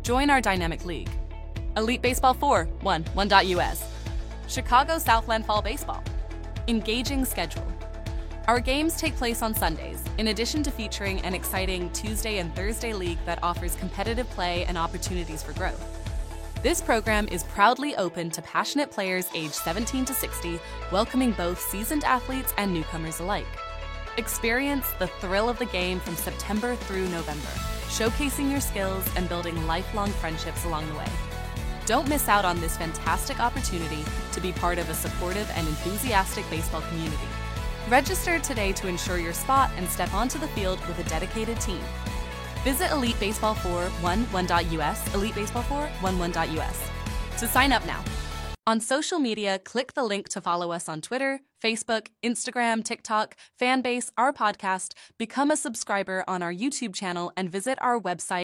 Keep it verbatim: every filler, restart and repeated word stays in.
Join our dynamic league. Elite Baseball four, one, one dot U S. Chicago Southland Fall Baseball. Engaging schedule. Our games take place on Sundays, in addition to featuring an exciting Tuesday and Thursday league that offers competitive play and opportunities for growth. This program is proudly open to passionate players aged seventeen to sixty, welcoming both seasoned athletes and newcomers alike. Experience the thrill of the game from September through November, showcasing your skills and building lifelong friendships along the way. Don't miss out on this fantastic opportunity to be part of a supportive and enthusiastic baseball community. Register today to ensure your spot and step onto the field with a dedicated team. Visit Elite Baseball four, one, one dot U S, Elite Baseball four, one, one dot U S to sign up now. On social media, click the link to follow us on Twitter, Facebook, Instagram, TikTok, Fanbase, our podcast, become a subscriber on our YouTube channel, and visit our website